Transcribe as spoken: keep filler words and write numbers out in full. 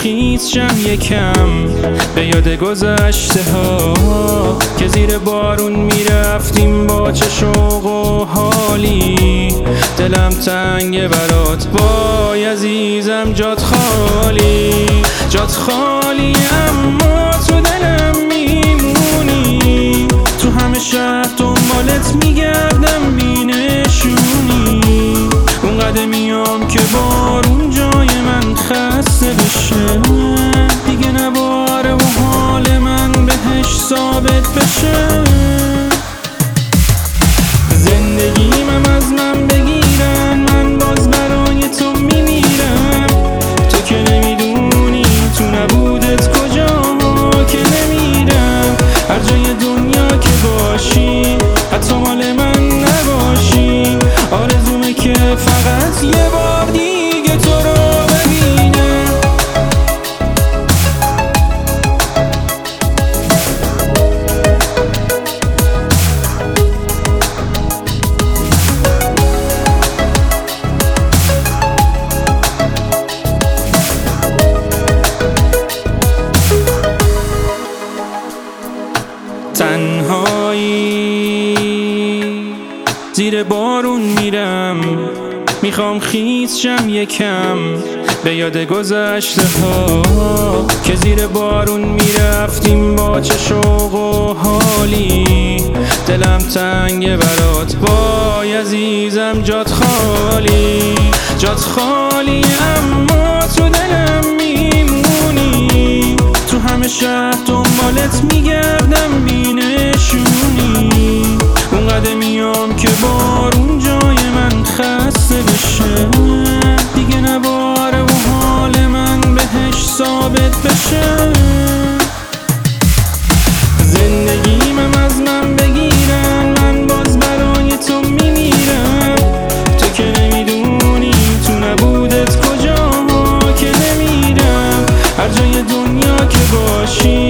خیس شم یکم به یاد گذشته ها که زیر بارون میرفتیم با چه شوق و حالی. دلم تنگ برات وای عزیزم، جات خالی جات خالی، اما تو دلم میمونی. تو همه شهر دنبالت میگردم بی نشونی. اون قدمیام که بارون جای من خسته بشه، دیگه نباره و حال من بهش ثابت بشه. زندگیمم از من بگیرن، من باز برای تو میمیرم. تو که نمیدونی تو نبودت کجا که نمیرم. هر جای دنیا که باشی حتی مال من نباشی، آرزومه که فقط یه بار دیگه تو رو ببینم. تنهایی زیر بارون میرم، میخوام خیس شم یکم به یاد گذشته ها که زیر بارون میرفتیم با چه شوق و حالی. دلم تنگ برات وای عزیزم، جات خالی جات خالی، اما تو دلم میمونی. تو همه شهر دنبالت میگردم بی نشونی. اون قدمیام که بارون جای من خسته بشه، دیگه نباره و حال من بهش ثابت بشه. زندگیمم از من بگیرن، من باز برای تو میمیرم. تو که نمیدونی تو نبودت کجا که نمیرم. هر جای دنیا که باشی